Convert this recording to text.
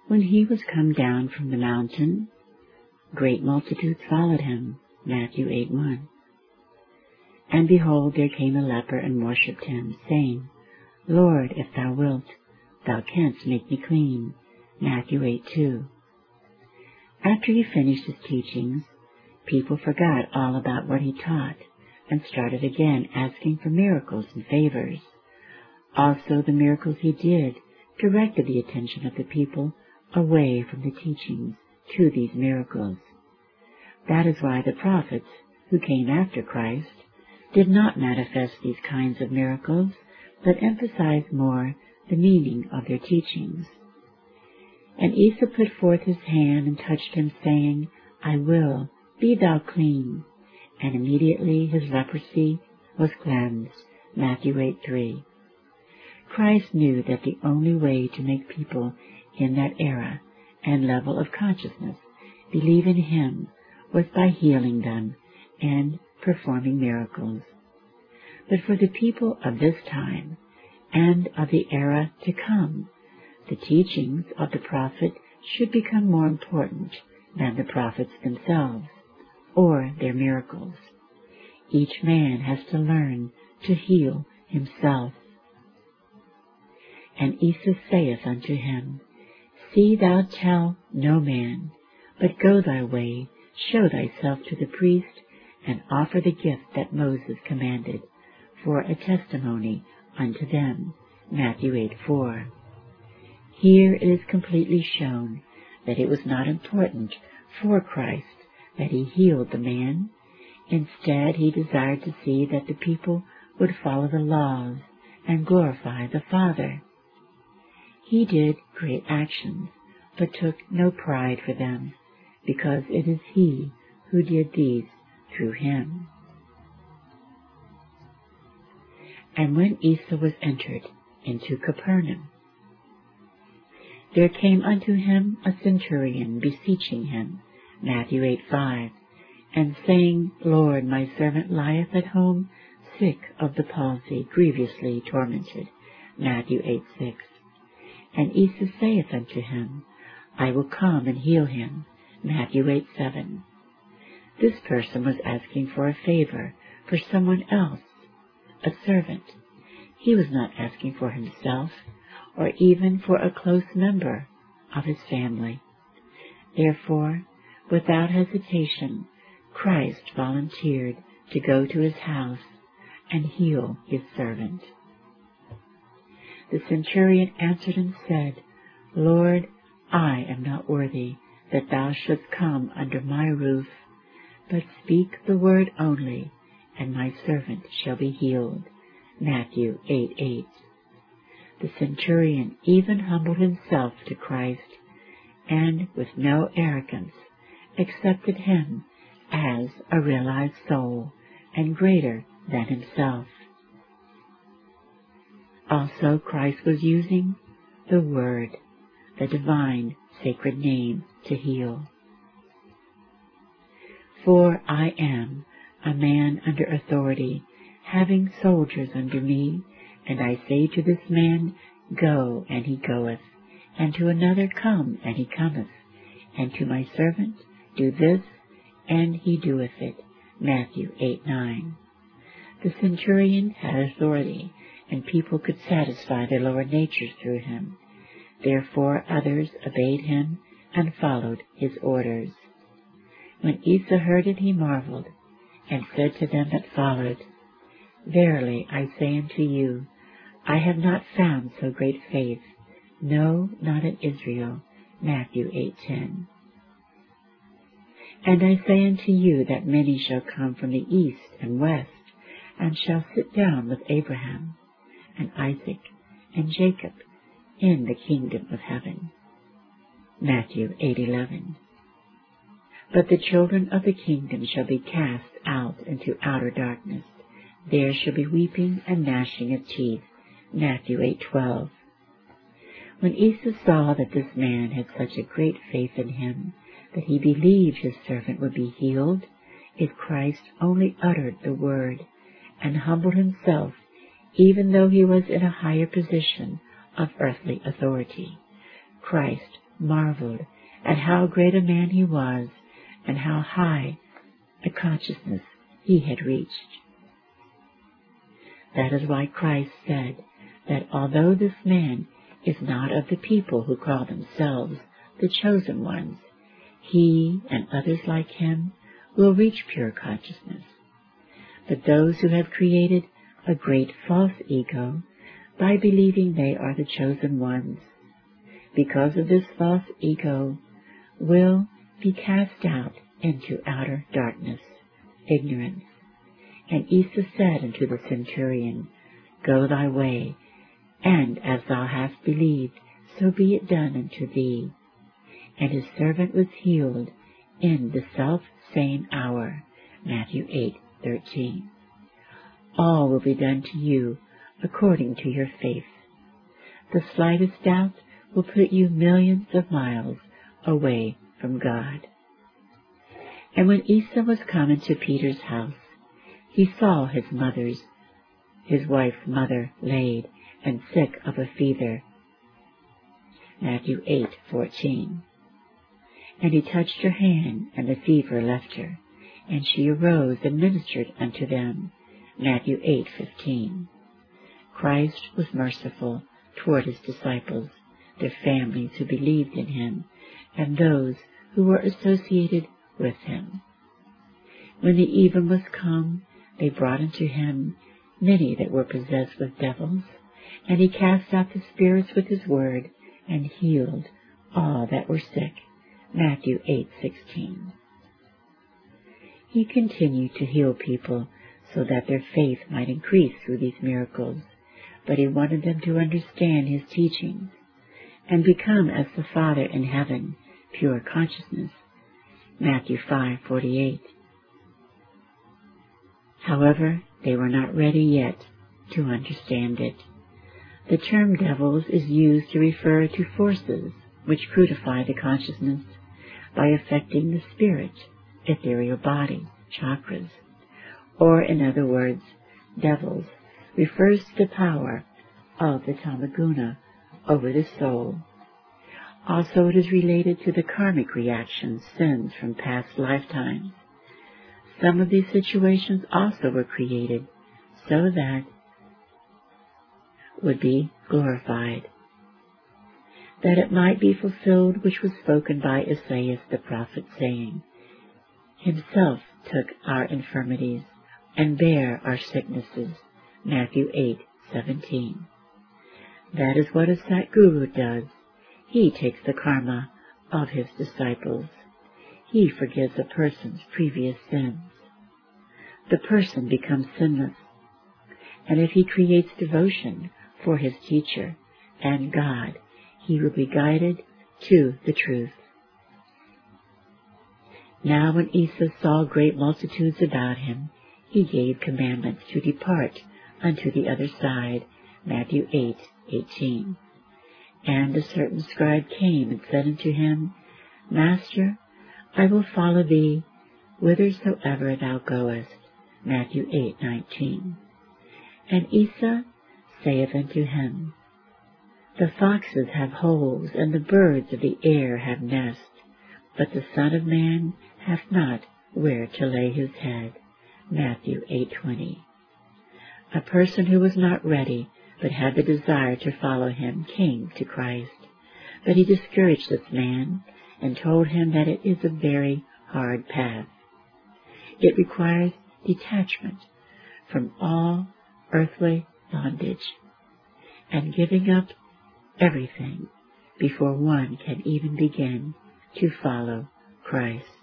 When he was come down from the mountain, great multitudes followed him. Matthew 8:1. And behold, there came a leper and worshipped him, saying, Lord, if thou wilt, thou canst make me clean. Matthew 8:2. After he finished his teachings, people forgot all about what he taught and started again asking for miracles and favors. Also, the miracles he did directed the attention of the people away from the teachings to these miracles. That is why the prophets who came after Christ did not manifest these kinds of miracles, but emphasized more the meaning of their teachings. And Isa put forth his hand and touched him, saying, I will, be thou clean. And immediately his leprosy was cleansed. Matthew 8:3. Christ knew that the only way to make people in that era and level of consciousness believe in him was by healing them and performing miracles. But for the people of this time and of the era to come, the teachings of the prophet should become more important than the prophets themselves or their miracles. Each man has to learn to heal himself. And Isa saith unto him, See thou tell no man, but go thy way, show thyself to the priest, and offer the gift that Moses commanded, for a testimony unto them. Matthew 8:4. Here it is completely shown that it was not important for Christ that he healed the man. Instead, he desired to see that the people would follow the laws and glorify the Father. He did great actions, but took no pride for them, because it is he who did these through him. And when Isa was entered into Capernaum, there came unto him a centurion beseeching him, Matthew 8:5, and saying, Lord, my servant lieth at home, sick of the palsy, grievously tormented. Matthew 8:6. And Isa saith unto him, I will come and heal him. Matthew 8:7. This person was asking for a favor for someone else, a servant. He was not asking for himself or even for a close member of his family. Therefore, without hesitation, Christ volunteered to go to his house and heal his servant. The centurion answered and said, Lord, I am not worthy that thou shouldst come under my roof, but speak the word only, and my servant shall be healed. Matthew 8:8. The centurion even humbled himself to Christ, and with no arrogance accepted him as a realized soul and greater than himself. Also, Christ was using the Word, the divine sacred name, to heal. For I am a man under authority, having soldiers under me, and I say to this man, Go, and he goeth, and to another, Come, and he cometh, and to my servant, Do this, and he doeth it. Matthew 8:9. The centurion had authority, and people could satisfy their lower natures through him. Therefore others obeyed him and followed his orders. When Isa heard it, he marveled, and said to them that followed, Verily I say unto you, I have not found so great faith, no, not in Israel. Matthew 8:10. And I say unto you that many shall come from the east and west, and shall sit down with Abraham and Isaac and Jacob in the kingdom of heaven. Matthew 8:11. But the children of the kingdom shall be cast out into outer darkness. There shall be weeping and gnashing of teeth. Matthew 8:12. When Isa saw that this man had such a great faith in him that he believed his servant would be healed if Christ only uttered the word, and humbled himself even though he was in a higher position of earthly authority, Christ marveled at how great a man he was and how high a consciousness he had reached. That is why Christ said that although this man is not of the people who call themselves the chosen ones, he and others like him will reach pure consciousness. But those who have created a great false ego by believing they are the chosen ones, because of this false ego, will be cast out into outer darkness, ignorance. And Isa said unto the centurion, Go thy way, and as thou hast believed, so be it done unto thee. And his servant was healed in the self-same hour. Matthew 8:13. All will be done to you according to your faith. The slightest doubt will put you millions of miles away from God. And when Isa was come into Peter's house, he saw his wife's mother laid and sick of a fever. Matthew 8:14. And he touched her hand, and the fever left her, and she arose and ministered unto them. Matthew 8:15. Christ was merciful toward his disciples, their families who believed in him, and those who were associated with him. When the even was come, they brought unto him many that were possessed with devils, and he cast out the spirits with his word, and healed all that were sick. Matthew 8:16. He continued to heal people so that their faith might increase through these miracles, but he wanted them to understand his teachings and become as the Father in heaven, pure consciousness. Matthew 5:48. However, they were not ready yet to understand it. The term devils is used to refer to forces which crucify the consciousness by affecting the spirit, ethereal body, chakras. Or, in other words, devils refers to the power of the tamaguna over the soul. Also, it is related to the karmic reactions, sins from past lifetimes. Some of these situations also were created so that would be glorified, that it might be fulfilled which was spoken by Isaiah the prophet, saying, Himself took our infirmities and bare our sicknesses. Matthew 8:17. That is what a Satguru does. He takes the karma of his disciples. He forgives a person's previous sins. The person becomes sinless, and if he creates devotion for his teacher and God, he will be guided to the truth. Now when Isa saw great multitudes about him, he gave commandments to depart unto the other side. Matthew 8:18. And a certain scribe came and said unto him, Master, I will follow thee whithersoever thou goest. Matthew 8:19. And Isa saith unto him, The foxes have holes, and the birds of the air have nests, but the Son of Man hath not where to lay his head. Matthew 8:20. A person who was not ready, but had the desire to follow him, came to Christ. But he discouraged this man, and told him that it is a very hard path. It requires detachment from all earthly bondage, and giving up everything before one can even begin to follow Christ.